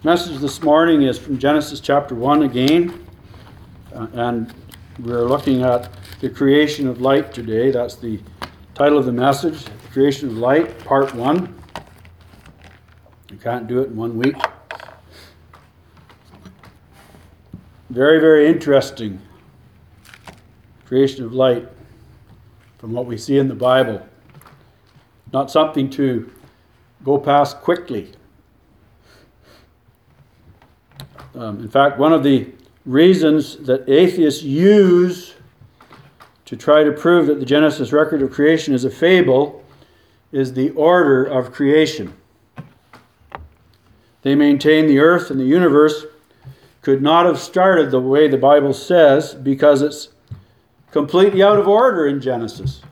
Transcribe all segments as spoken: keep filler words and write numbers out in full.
Message this morning is from Genesis chapter one again, uh, and we're looking at the creation of light today. That's the title of the message, the creation of light, part one. You can't do it in one week. Very, very interesting creation of light from what we see in the Bible. Not something to go past quickly. Um, in fact, one of the reasons that atheists use to try to prove that the Genesis record of creation is a fable is the order of creation. They maintain the earth and the universe could not have started the way the Bible says because it's completely out of order in Genesis.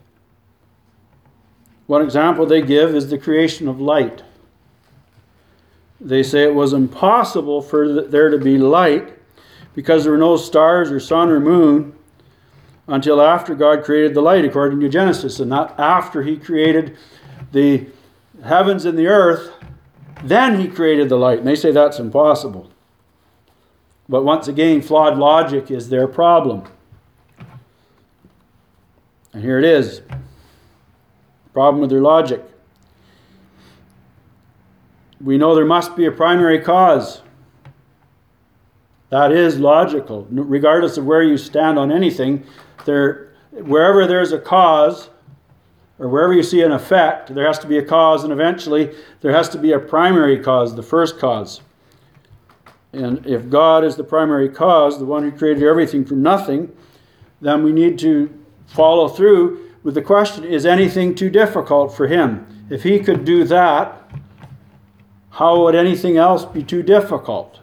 One example they give is the creation of light. They say it was impossible for there to be light because there were no stars or sun or moon until after God created the light, according to Genesis. And not after he created the heavens and the earth, then he created the light. And they say that's impossible. But once again, flawed logic is their problem. And here it is. Problem with their logic. We know there must be a primary cause. That is logical. Regardless of where you stand on anything, there, wherever there's a cause, or wherever you see an effect, there has to be a cause, and eventually there has to be a primary cause, the first cause. And if God is the primary cause, the one who created everything from nothing, then we need to follow through with the question, is anything too difficult for him? If he could do that, how would anything else be too difficult?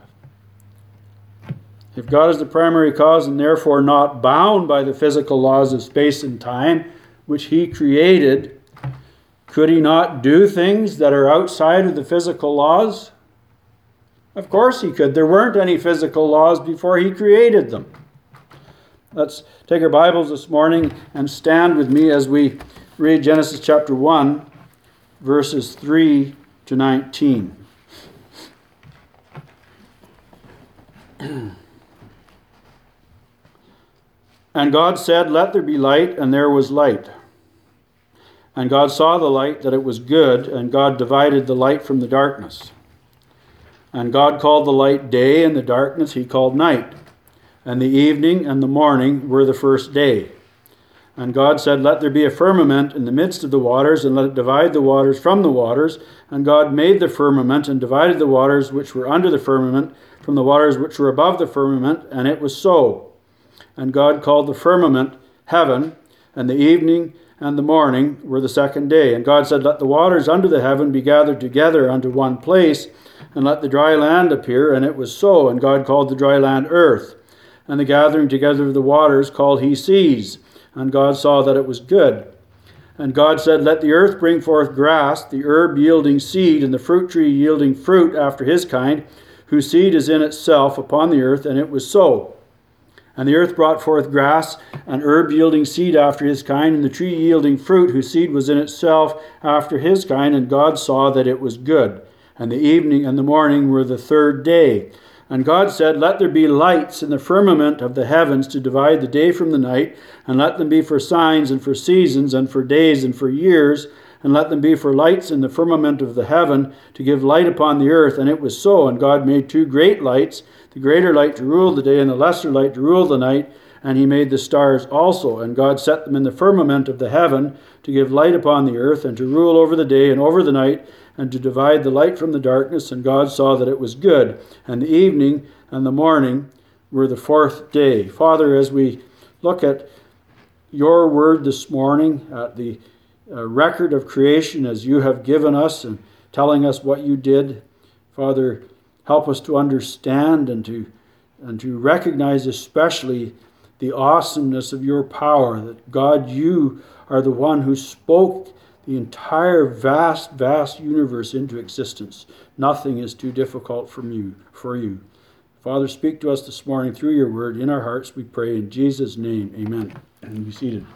If God is the primary cause and therefore not bound by the physical laws of space and time, which he created, could he not do things that are outside of the physical laws? Of course he could. There weren't any physical laws before he created them. Let's take our Bibles this morning and stand with me as we read Genesis chapter one, verses three to nineteen. And God said, "Let there be light," and there was light. And God saw the light, that it was good, and God divided the light from the darkness. And God called the light day, and the darkness he called night. And the evening and the morning were the first day. And God said, "Let there be a firmament in the midst of the waters, and let it divide the waters from the waters. And God made the firmament, and divided the waters which were under the firmament from the waters which were above the firmament, and it was so. And God called the firmament heaven, and the evening and the morning were the second day. And God said, Let the waters under the heaven be gathered together unto one place, and let the dry land appear, and it was so. And God called the dry land earth, and the gathering together of the waters called he seas. And God saw that it was good. And God said, Let the earth bring forth grass, the herb yielding seed, and the fruit tree yielding fruit after his kind, whose seed is in itself upon the earth, and it was so. And the earth brought forth grass, and herb yielding seed after his kind, and the tree yielding fruit, whose seed was in itself after his kind, and God saw that it was good. And the evening and the morning were the third day. And God said, Let there be lights in the firmament of the heavens to divide the day from the night, and let them be for signs and for seasons and for days and for years, and let them be for lights in the firmament of the heaven to give light upon the earth. And it was so. And God made two great lights, the greater light to rule the day and the lesser light to rule the night. And he made the stars also. And God set them in the firmament of the heaven to give light upon the earth, and to rule over the day and over the night, and to divide the light from the darkness. And God saw that it was good. And the evening and the morning were the fourth day. Father, as we look at your word this morning, at the uh, record of creation as you have given us and telling us what you did, Father, help us to understand and to and to recognize especially the awesomeness of your power, that God, you are the one who spoke the entire vast, vast universe into existence. Nothing is too difficult for you. For you. Father, speak to us this morning through your word. In our hearts we pray in Jesus' name. Amen. And be seated.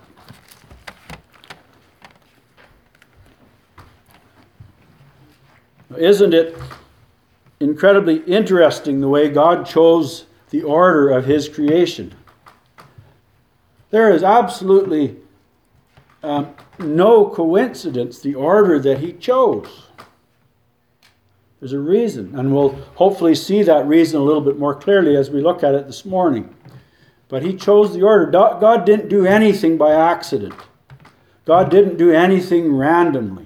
Isn't it incredibly interesting the way God chose the order of his creation. There is absolutely um, no coincidence the order that he chose. There's a reason, and we'll hopefully see that reason a little bit more clearly as we look at it this morning. But he chose the order. God didn't do anything by accident. God didn't do anything randomly.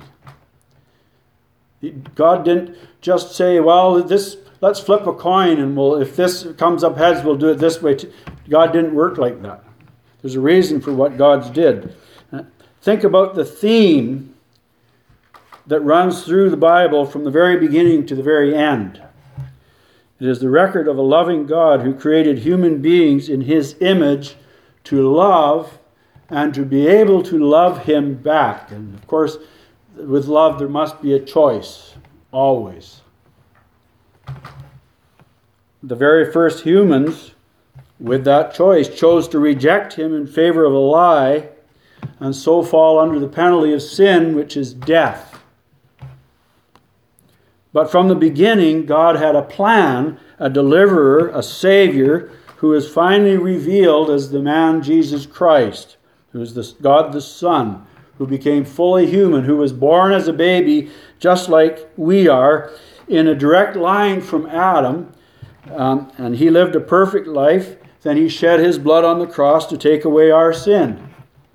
God didn't just say, well, this let's flip a coin, and we'll, if this comes up heads, we'll do it this way. God didn't work like that. There's a reason for what God did. Think about the theme that runs through the Bible from the very beginning to the very end. It is the record of a loving God who created human beings in his image to love and to be able to love him back. And of course, with love there must be a choice, always. The very first humans, with that choice, chose to reject him in favor of a lie and so fall under the penalty of sin, which is death. But from the beginning, God had a plan, a deliverer, a Savior, who is finally revealed as the man Jesus Christ, who is the God the Son, who became fully human, who was born as a baby, just like we are, in a direct line from Adam, um, and he lived a perfect life. Then he shed his blood on the cross to take away our sin.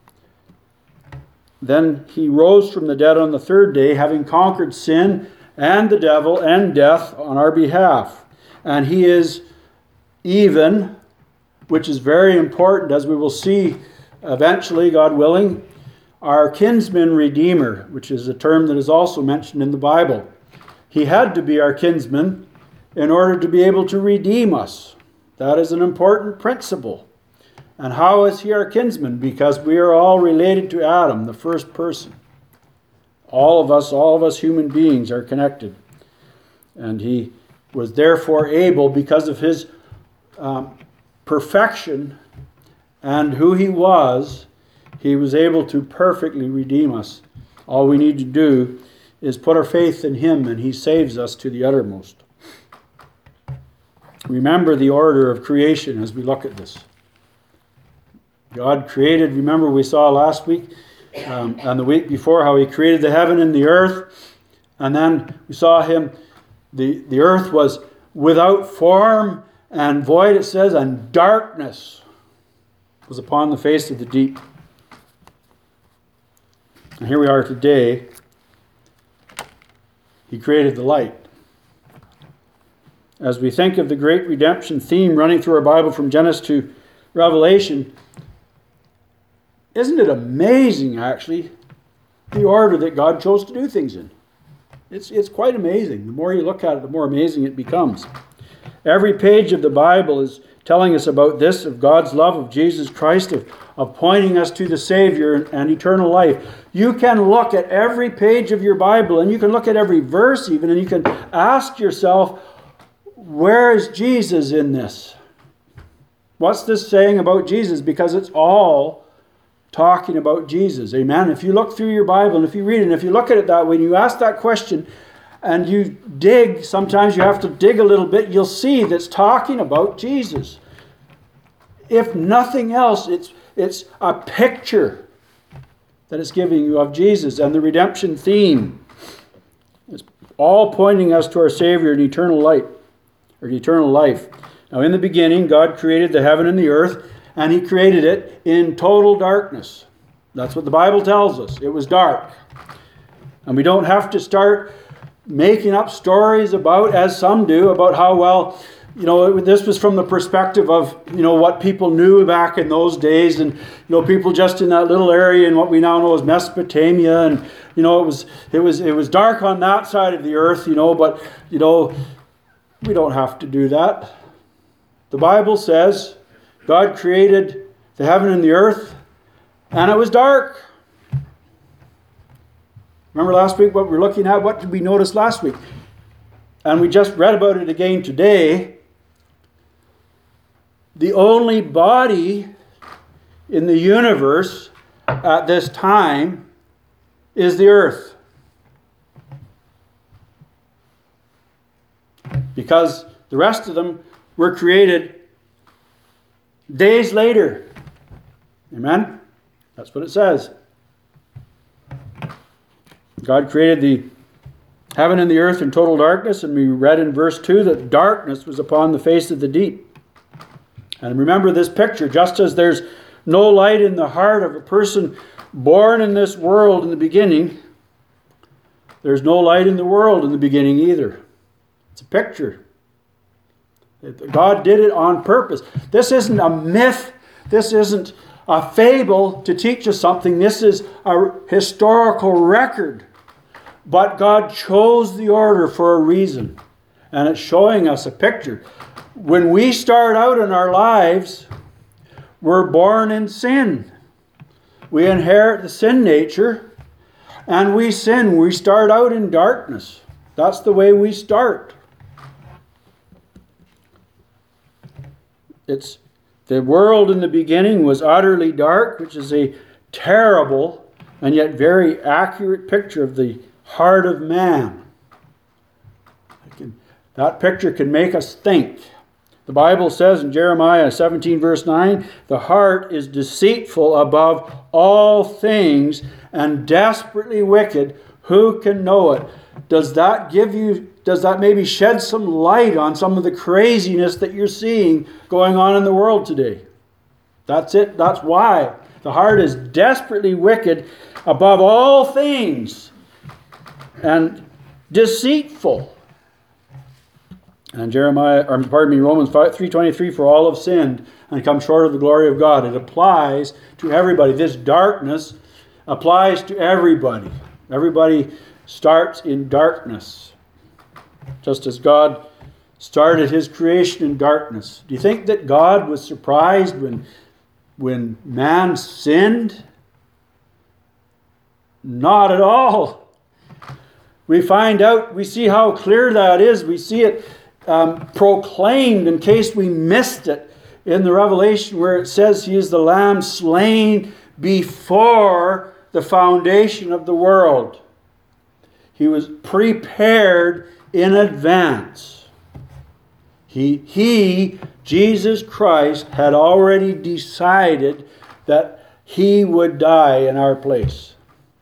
Then he rose from the dead on the third day, having conquered sin and the devil and death on our behalf. And he is even, which is very important, as we will see eventually, God willing, our kinsman redeemer, which is a term that is also mentioned in the Bible. He had to be our kinsman in order to be able to redeem us. That is an important principle. And how is he our kinsman? Because we are all related to Adam, the first person. All of us, all of us human beings are connected. And he was therefore able, because of his um, perfection and who he was, he was able to perfectly redeem us. All we need to do is put our faith in him, and he saves us to the uttermost. Remember the order of creation as we look at this. God created, remember we saw last week um, and the week before how he created the heaven and the earth. And then we saw him, the, the earth was without form and void, it says, and darkness was upon the face of the deep. And here we are today. He created the light. As we think of the great redemption theme running through our Bible from Genesis to Revelation, isn't it amazing, actually, the order that God chose to do things in? It's, it's quite amazing. The more you look at it, the more amazing it becomes. Every page of the Bible is telling us about this, of God's love, of Jesus Christ, of, of pointing us to the Savior and, and eternal life. You can look at every page of your Bible, and you can look at every verse even, and you can ask yourself, where is Jesus in this? What's this saying about Jesus? Because it's all talking about Jesus. Amen? If you look through your Bible, and if you read it, and if you look at it that way, and you ask that question, and you dig, sometimes you have to dig a little bit, you'll see that's talking about Jesus. If nothing else, it's, it's a picture that it's giving you of Jesus and the redemption theme. It's all pointing us to our Savior and eternal light, or eternal life. Now, in the beginning, God created the heaven and the earth, and he created it in total darkness. That's what the Bible tells us. It was dark. And we don't have to start making up stories about, as some do, about how, well, you know, this was from the perspective of, you know, what people knew back in those days, and, you know, people just in that little area in what we now know as Mesopotamia, and, you know, it was it was it was dark on that side of the earth, you know, but, you know, we don't have to do that. The Bible says God created the heaven and the earth, and it was dark. Remember last week what we were looking at? What did we notice last week? And we just read about it again today. The only body in the universe at this time is the earth. because the rest of them were created days later. Amen? That's what it says. God created the heaven and the earth in total darkness, and we read in verse two that darkness was upon the face of the deep. And remember this picture, just as there's no light in the heart of a person born in this world in the beginning, there's no light in the world in the beginning either. It's a picture. God did it on purpose. This isn't a myth. This isn't a fable to teach us something. This is a historical record. But God chose the order for a reason. And it's showing us a picture. When we start out in our lives, we're born in sin. We inherit the sin nature, and we sin. We start out in darkness. That's the way we start. It's the world in the beginning was utterly dark, which is a terrible and yet very accurate picture of the heart of man. That picture can make us think. The Bible says in Jeremiah seventeen verse nine, the heart is deceitful above all things and desperately wicked. Who can know it? Does that give you, does that maybe shed some light on some of the craziness that you're seeing going on in the world today? That's it. That's why. The heart is desperately wicked above all things and deceitful. And Jeremiah, or pardon me, Romans three twenty-three, for all have sinned and come short of the glory of God. It applies to everybody. This darkness applies to everybody. Everybody starts in darkness. Just as God started his creation in darkness. Do you think that God was surprised when, when man sinned? Not at all. We find out, we see how clear that is. We see it Um, proclaimed, in case we missed it, in the Revelation where it says he is the Lamb slain before the foundation of the world. He was prepared in advance. He, he, Jesus Christ, had already decided that he would die in our place.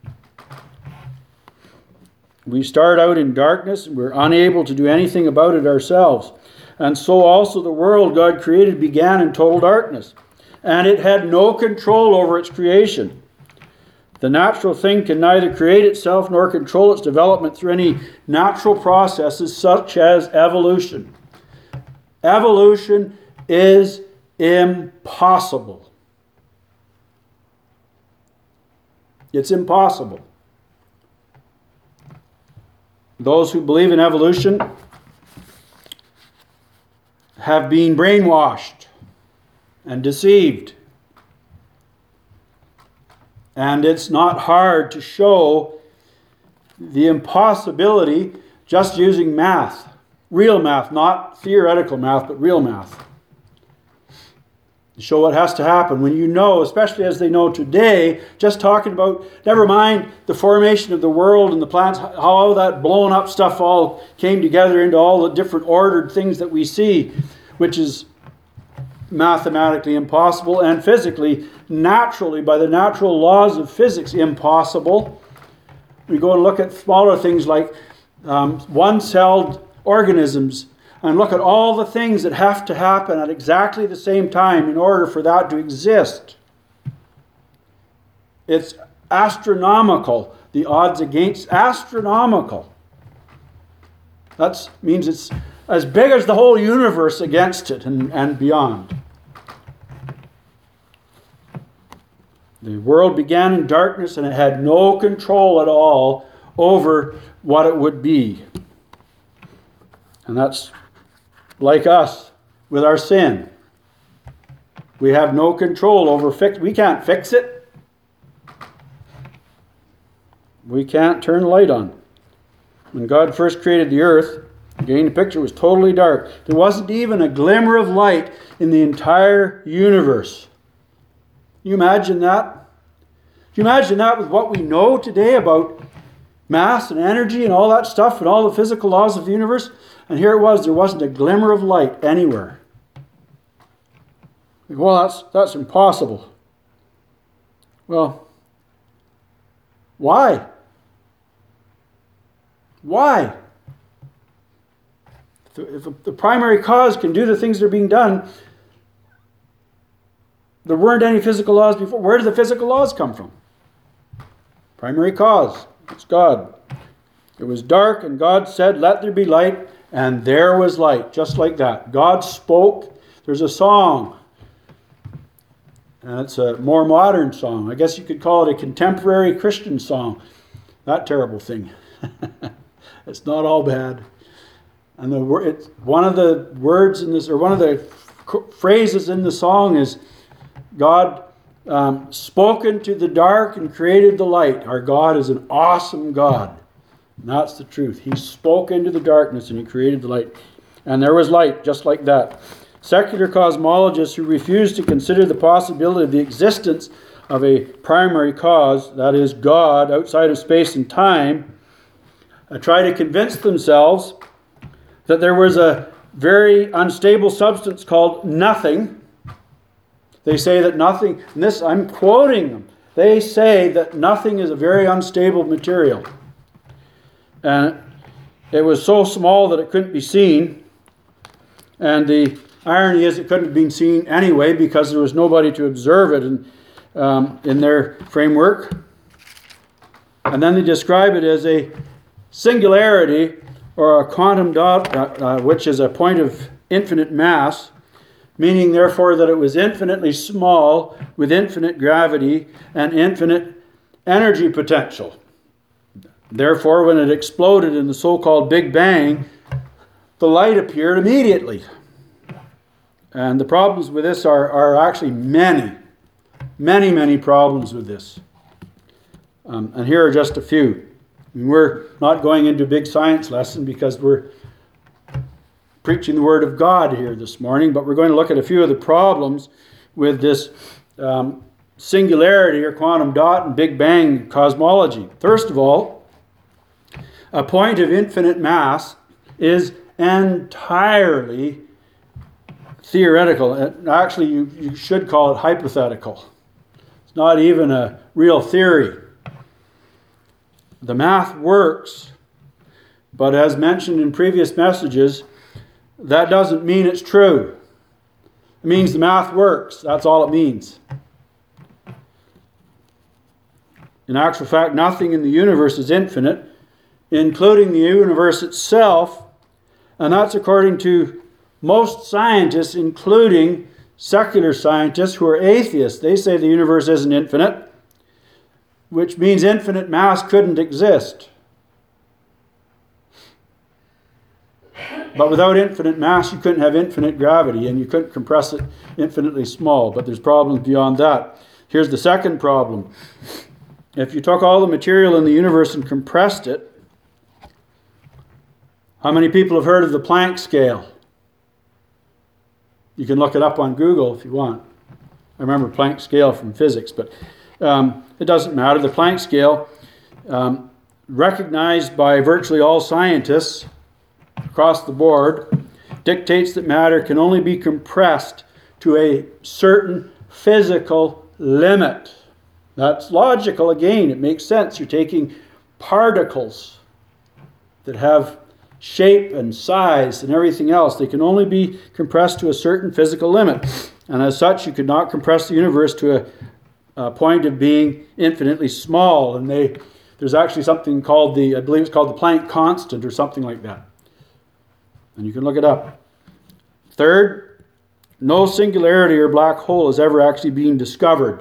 We start out in darkness, and we're unable to do anything about it ourselves. And so also the world God created began in total darkness, and it had no control over its creation. The natural thing can neither create itself nor control its development through any natural processes such as evolution. Evolution is impossible. It's impossible. Those who believe in evolution have been brainwashed and deceived. And it's not hard to show the impossibility just using math. Real math, not theoretical math, but real math. To show what has to happen when you know, especially as they know today, just talking about, never mind the formation of the world and the planets, how all that blown up stuff all came together into all the different ordered things that we see, which is mathematically impossible and physically, naturally, by the natural laws of physics, impossible. We go and look at smaller things like um, one-celled organisms, and look at all the things that have to happen at exactly the same time in order for that to exist. It's astronomical. The odds against astronomical. That means it's as big as the whole universe against it and, and beyond. The world began in darkness and it had no control at all over what it would be. And that's like us with our sin. We have no control over fix. We can't fix it. We can't turn the light on. When God first created the earth, again the picture was totally dark. There wasn't even a glimmer of light in the entire universe. Can you imagine that? Can you imagine that with what we know today about mass and energy and all that stuff and all the physical laws of the universe? And here it was, there wasn't a glimmer of light anywhere. Well, that's, that's impossible. Well, why? Why? If the primary cause can do the things that are being done, there weren't any physical laws before. Where did the physical laws come from? Primary cause. It's God. It was dark, and God said, "Let there be light," and there was light. Just like that. God spoke. There's a song. And it's a more modern song. I guess you could call it a contemporary Christian song. That terrible thing. It's not all bad. And the it's, one of the words in this, or one of the phrases in the song is, God um, spoke into the dark and created the light. Our God is an awesome God. And that's the truth. He spoke into the darkness and He created the light. And there was light, just like that. Secular cosmologists who refuse to consider the possibility of the existence of a primary cause, that is God, outside of space and time, uh, try to convince themselves that there was a very unstable substance called nothing. They say that nothing, and this, I'm quoting them, they say that nothing is a very unstable material. And it was so small that it couldn't be seen. And the irony is it couldn't have been seen anyway because there was nobody to observe it in, um, in their framework. And then they describe it as a singularity or a quantum dot, uh, uh, which is a point of infinite mass, meaning therefore that it was infinitely small with infinite gravity and infinite energy potential. Therefore, when it exploded in the so-called Big Bang, the light appeared immediately. And the problems with this are, are actually many, many, many problems with this. Um, and here are just a few. I mean, we're not going into a big science lesson because we're preaching the Word of God here this morning, but we're going to look at a few of the problems with this um, singularity or quantum dot and Big Bang cosmology. First of all, a point of infinite mass is entirely theoretical. Actually, you, you should call it hypothetical. It's not even a real theory. The math works, but as mentioned in previous messages, that doesn't mean it's true. It means the math works. That's all it means. In actual fact, nothing in the universe is infinite, including the universe itself, and that's according to most scientists, including secular scientists who are atheists. They say the universe isn't infinite, which means infinite mass couldn't exist. But without infinite mass, you couldn't have infinite gravity, and you couldn't compress it infinitely small. But there's problems beyond that. Here's the second problem. If you took all the material in the universe and compressed it, how many people have heard of the Planck scale? You can look it up on Google if you want. I remember Planck scale from physics, but um, it doesn't matter. The Planck scale, um, recognized by virtually all scientists across the board, dictates that matter can only be compressed to a certain physical limit. That's logical again. It makes sense. You're taking particles that have shape and size and everything else. They can only be compressed to a certain physical limit. And as such, you could not compress the universe to a, a point of being infinitely small. And they, there's actually something called the, I believe it's called the Planck constant or something like that. And you can look it up. Third, no singularity or black hole has ever actually been discovered.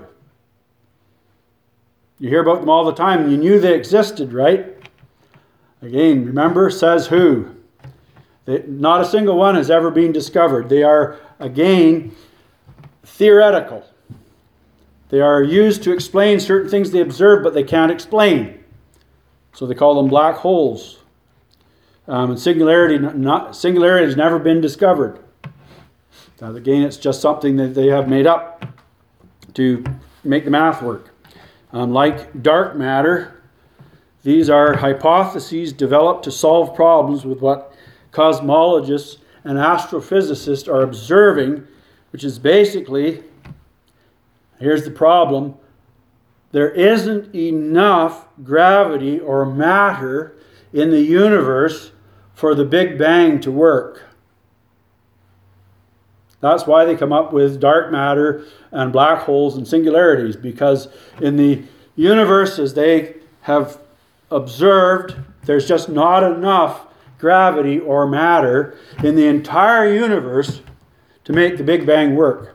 You hear about them all the time, and you knew they existed, right? Again, remember, says who? They, not a single one has ever been discovered. They are, again, theoretical. They are used to explain certain things they observe, but they can't explain. So they call them black holes. Um, and singularity, not, singularity has never been discovered. Now, again, it's just something that they have made up to make the math work. Um, like dark matter, these are hypotheses developed to solve problems with what cosmologists and astrophysicists are observing, which is basically, here's the problem, there isn't enough gravity or matter in the universe for the Big Bang to work. That's why they come up with dark matter and black holes and singularities, because in the universe, as they have observed, there's just not enough gravity or matter in the entire universe to make the Big Bang work.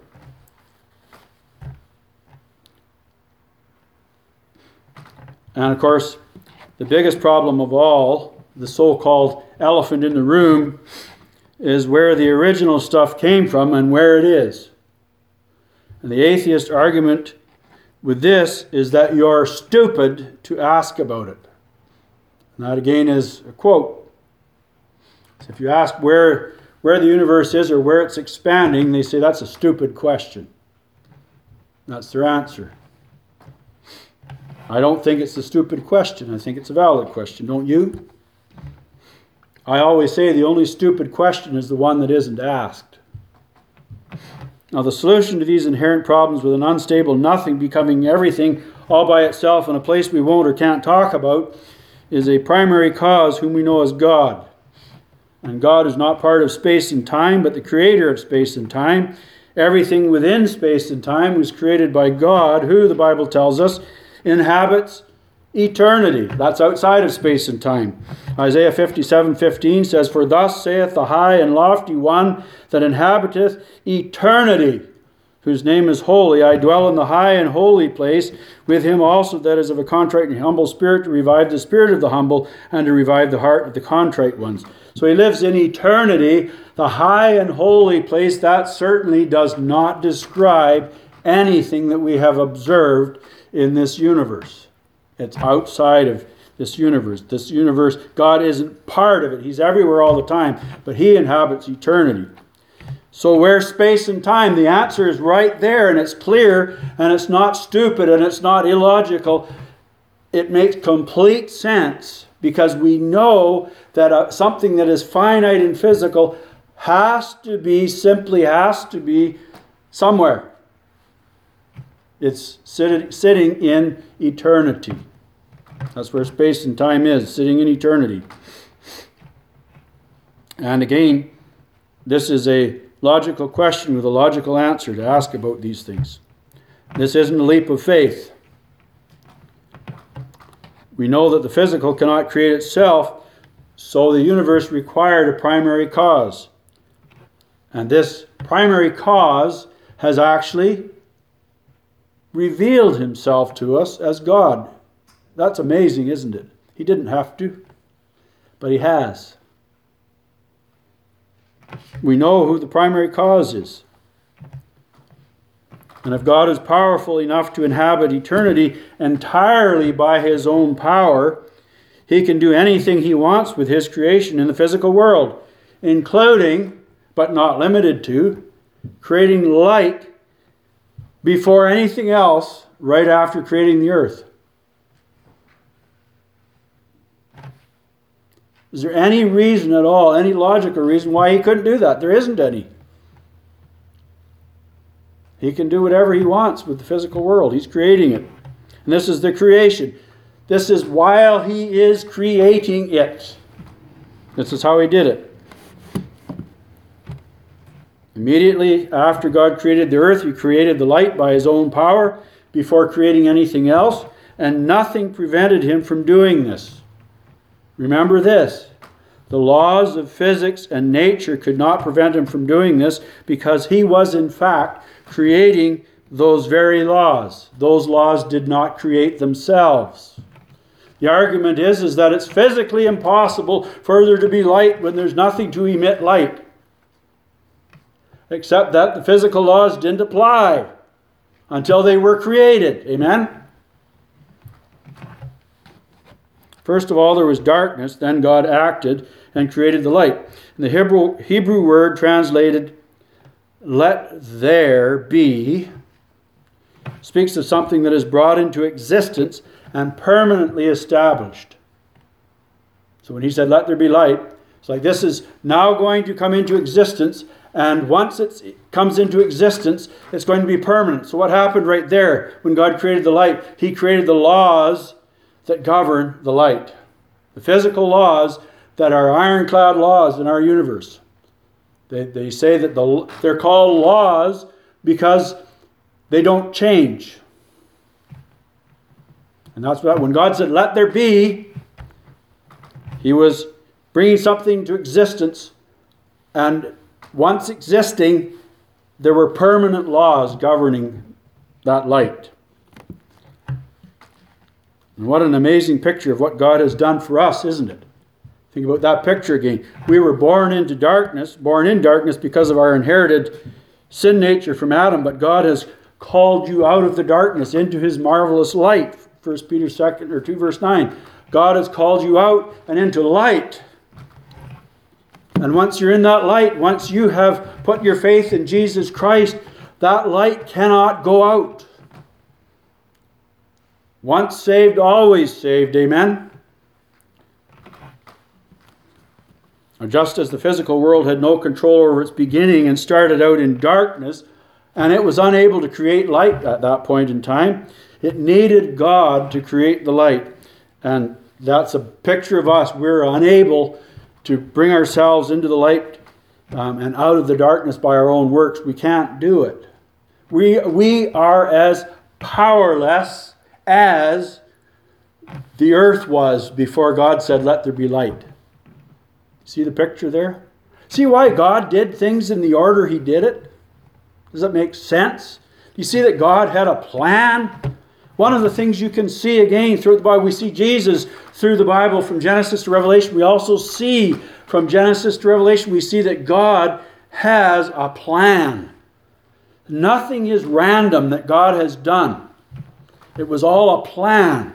And of course, the biggest problem of all, the so-called elephant in the room, is where the original stuff came from and where it is. And the atheist argument with this is that you're stupid to ask about it. And that again is a quote. So if you ask where, where the universe is or where it's expanding, they say that's a stupid question. That's their answer. I don't think it's a stupid question. I think it's a valid question, don't you? I always say the only stupid question is the one that isn't asked. Now, the solution to these inherent problems with an unstable nothing becoming everything all by itself in a place we won't or can't talk about is a primary cause whom we know as God. And God is not part of space and time, but the creator of space and time. Everything within space and time was created by God, who, the Bible tells us, inhabits eternity. That's outside of space and time. Isaiah fifty-seven fifteen says, "For thus saith the high and lofty one that inhabiteth eternity, whose name is holy. I dwell in the high and holy place, with him also that is of a contrite and humble spirit, to revive the spirit of the humble, and to revive the heart of the contrite ones." So he lives in eternity, the high and holy place. That certainly does not describe anything that we have observed in this universe. It's outside of this universe. This universe, God isn't part of it. He's everywhere all the time, but he inhabits eternity. So where's space and time? The answer is right there, and it's clear, and it's not stupid, and it's not illogical. It makes complete sense, because we know that uh, something that is finite and physical has to be, simply has to be somewhere. It's sit- sitting in eternity. That's where space and time is, sitting in eternity. And again, this is a logical question with a logical answer to ask about these things. This isn't a leap of faith. We know that the physical cannot create itself, so the universe required a primary cause. And this primary cause has actually revealed himself to us as God. That's amazing, isn't it? He didn't have to, but he has. We know who the primary cause is. And if God is powerful enough to inhabit eternity entirely by his own power, he can do anything he wants with his creation in the physical world, including, but not limited to, creating light before anything else right after creating the earth. Is there any reason at all, any logical reason why he couldn't do that? There isn't any. He can do whatever he wants with the physical world. He's creating it. And this is the creation. This is while he is creating it. This is how he did it. Immediately after God created the earth, he created the light by his own power before creating anything else, and nothing prevented him from doing this. Remember this. The laws of physics and nature could not prevent him from doing this, because he was in fact creating those very laws. Those laws did not create themselves. The argument is, is that it's physically impossible for there to be light when there's nothing to emit light. Except that the physical laws didn't apply until they were created. Amen? First of all, there was darkness, then God acted and created the light. And the Hebrew, Hebrew word translated, "let there be," speaks of something that is brought into existence and permanently established. So when he said, "let there be light," It's like this is now going to come into existence, and once it's, it comes into existence, it's going to be permanent. So what happened right there when God created the light? He created the laws that govern the light. The physical laws that are ironclad laws in our universe. They, they say that the, they're called laws because they don't change. And that's what, when God said, let there be, he was bringing something to existence, and once existing, there were permanent laws governing that light. And what an amazing picture of what God has done for us, isn't it? Think about that picture again. We were born into darkness, born in darkness because of our inherited sin nature from Adam, but God has called you out of the darkness into his marvelous light. First Peter second or two verse nine. God has called you out and into light. And once you're in that light, once you have put your faith in Jesus Christ, that light cannot go out. Once saved, always saved. Amen? Just as the physical world had no control over its beginning and started out in darkness, and it was unable to create light at that point in time, it needed God to create the light. And that's a picture of us. We're unable to bring ourselves into the light um, and out of the darkness by our own works. We can't do it. We, we are as powerless as the earth was before God said, let there be light. See the picture there? See why God did things in the order he did it? Does that make sense? Do you see that God had a plan? One of the things you can see again through the Bible, we see Jesus through the Bible from Genesis to Revelation. We also see from Genesis to Revelation, we see that God has a plan. Nothing is random that God has done. It was all a plan.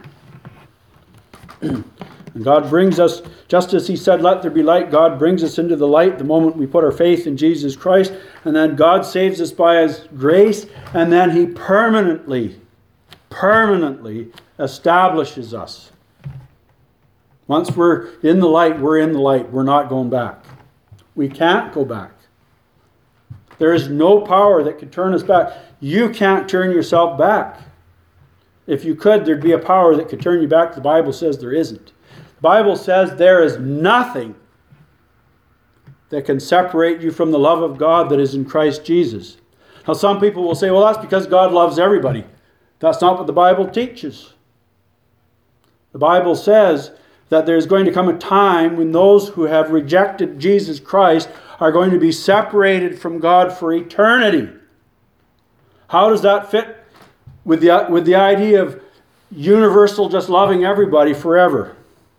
And God brings us, just as he said, let there be light, God brings us into the light the moment we put our faith in Jesus Christ. And then God saves us by his grace. And then he permanently, permanently establishes us. Once we're in the light, we're in the light. We're not going back. We can't go back. There is no power that can turn us back. You can't turn yourself back. If you could, there'd be a power that could turn you back. The Bible says there isn't. The Bible says there is nothing that can separate you from the love of God that is in Christ Jesus. Now some people will say, well, that's because God loves everybody. That's not what the Bible teaches. The Bible says that there's going to come a time when those who have rejected Jesus Christ are going to be separated from God for eternity. How does that fit with the, with the idea of universal just loving everybody forever?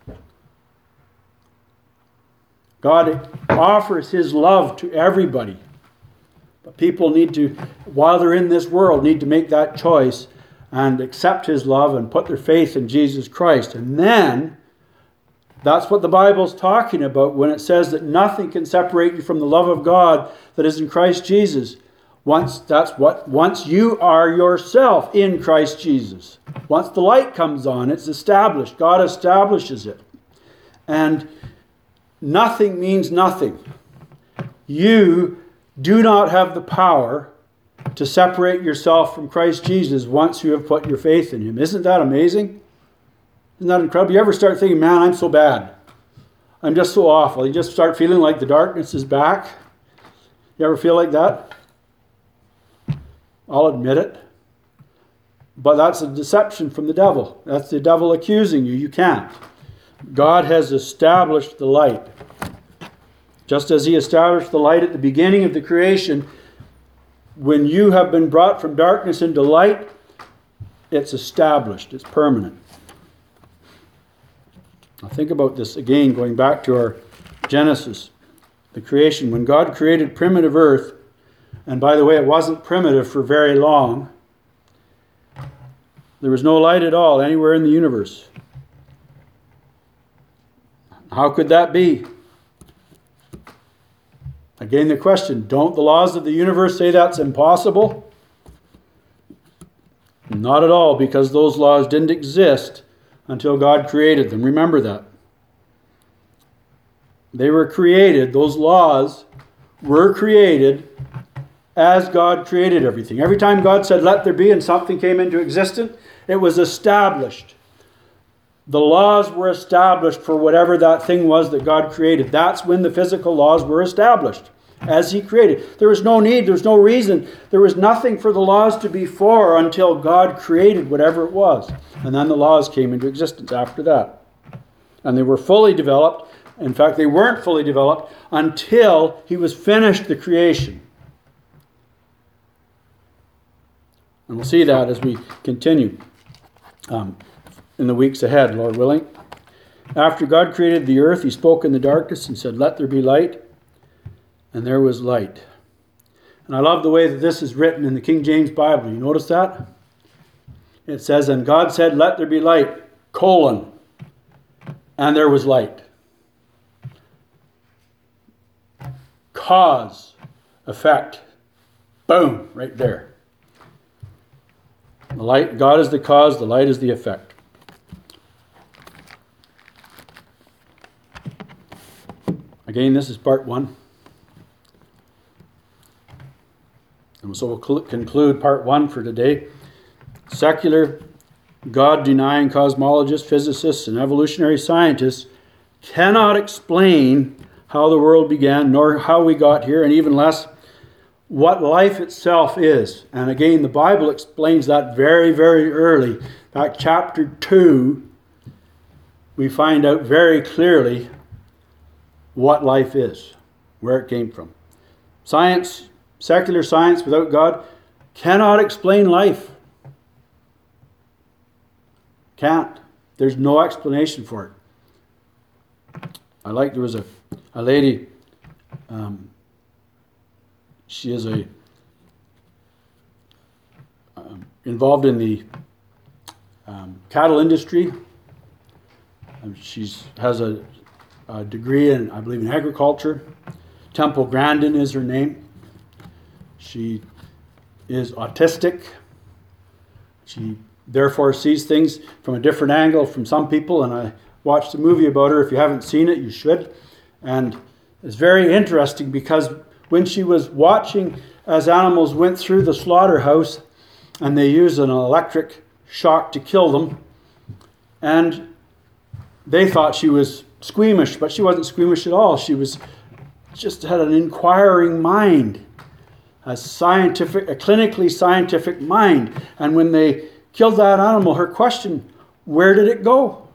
God offers his love to everybody. But people need to, while they're in this world, need to make that choice and accept his love and put their faith in Jesus Christ. And then, that's what the Bible's talking about when it says that nothing can separate you from the love of God that is in Christ Jesus. Once that's what once you are yourself in Christ Jesus. Once the light comes on, it's established. God establishes it. And nothing means nothing. You do not have the power to separate yourself from Christ Jesus once you have put your faith in him. Isn't that amazing? Isn't that incredible? You ever start thinking, man, I'm so bad. I'm just so awful. You just start feeling like the darkness is back. You ever feel like that? I'll admit it. But that's a deception from the devil. That's the devil accusing you. You can't. God has established the light. Just as he established the light at the beginning of the creation, when you have been brought from darkness into light, it's established. It's permanent. Now think about this again, going back to our Genesis, the creation. When God created primitive earth, and by the way, it wasn't primitive for very long. There was no light at all anywhere in the universe. How could that be? Again, the question, don't the laws of the universe say that's impossible? Not at all, because those laws didn't exist until God created them. Remember that. They were created, those laws were created as God created everything. Every time God said, let there be, and something came into existence, it was established. The laws were established for whatever that thing was that God created. That's when the physical laws were established, as He created. There was no need, there was no reason, there was nothing for the laws to be for until God created whatever it was. And then the laws came into existence after that. And they were fully developed. In fact, they weren't fully developed until He was finished the creation. And we'll see that as we continue um, in the weeks ahead, Lord willing. After God created the earth, He spoke in the darkness and said, let there be light. And there was light. And I love the way that this is written in the King James Bible. You notice that? It says, and God said, let there be light, colon, and there was light. Cause, effect, boom, right there. The light, God is the cause, the light is the effect. Again, this is part one. And so we'll conclude part one for today. Secular, God-denying cosmologists, physicists, and evolutionary scientists cannot explain how the world began, nor how we got here, and even less what life itself is. And again, the Bible explains that very, very early. In fact, chapter two, we find out very clearly what life is, where it came from. Science, secular science without God, cannot explain life. Can't. There's no explanation for it. I like, there was a, a lady, um, she is a um, involved in the um, cattle industry. Um, she has a, a degree in, I believe, in agriculture. Temple Grandin is her name. She is autistic. She therefore sees things from a different angle from some people, and I watched a movie about her. If you haven't seen it, you should. And it's very interesting because when she was watching as animals went through the slaughterhouse and they used an electric shock to kill them, and they thought she was squeamish, but she wasn't squeamish at all. She was just had an inquiring mind, a scientific, a clinically scientific mind. And when they killed that animal, her question, where did it go?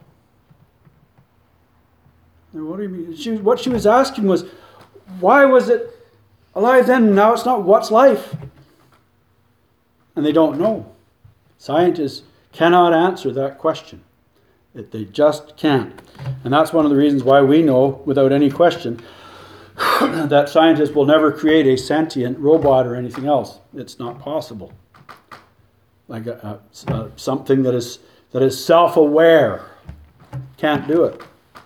And what do you mean? She, what she was asking was, why was it alive then and now it's not? What's life? And they don't know. Scientists cannot answer that question. It, they just can't. And that's one of the reasons why we know, without any question, that scientists will never create a sentient robot or anything else. It's not possible. Like a, a, a, something that is that is self-aware. Can't do it.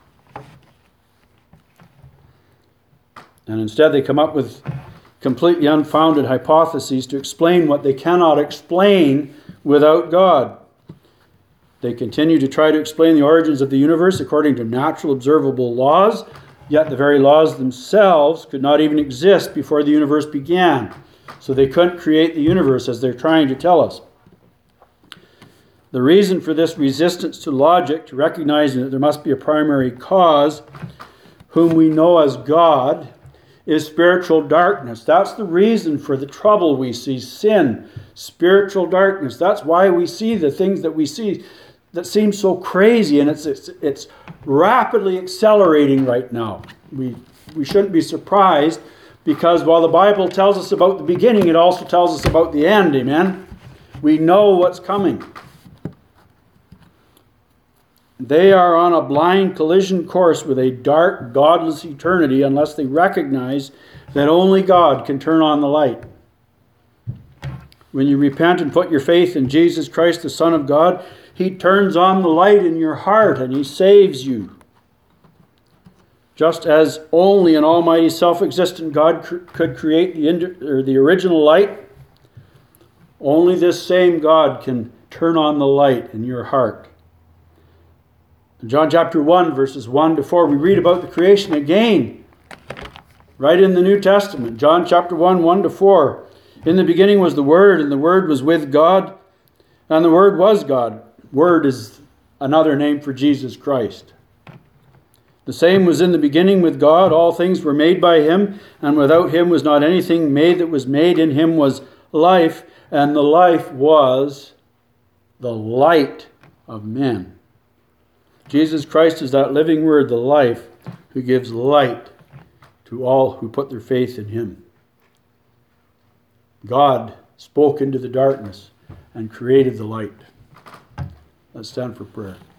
And instead they come up with completely unfounded hypotheses to explain what they cannot explain without God. They continue to try to explain the origins of the universe according to natural observable laws, yet the very laws themselves could not even exist before the universe began. So they couldn't create the universe as they're trying to tell us. The reason for this resistance to logic, to recognizing that there must be a primary cause, whom we know as God, is spiritual darkness. That's the reason for the trouble we see, sin, spiritual darkness. That's why we see the things that we see that seem so crazy, and it's it's, it's rapidly accelerating right now. We we shouldn't be surprised, because while the Bible tells us about the beginning, it also tells us about the end. Amen? We know what's coming. They are on a blind collision course with a dark, godless eternity unless they recognize that only God can turn on the light. When you repent and put your faith in Jesus Christ, the Son of God, He turns on the light in your heart and He saves you. Just as only an almighty self-existent God cr- could create the, ind- or the original light, only this same God can turn on the light in your heart. In John chapter one, verses one to four, we read about the creation again, right in the New Testament. John chapter one, one to four. In the beginning was the Word, and the Word was with God, and the Word was God. Word is another name for Jesus Christ. The same was in the beginning with God. All things were made by him, and without him was not anything made that was made. In him was life, and the life was the light of men. Jesus Christ is that living Word, the life, who gives light to all who put their faith in him. God spoke into the darkness and created the light. Let's stand for prayer.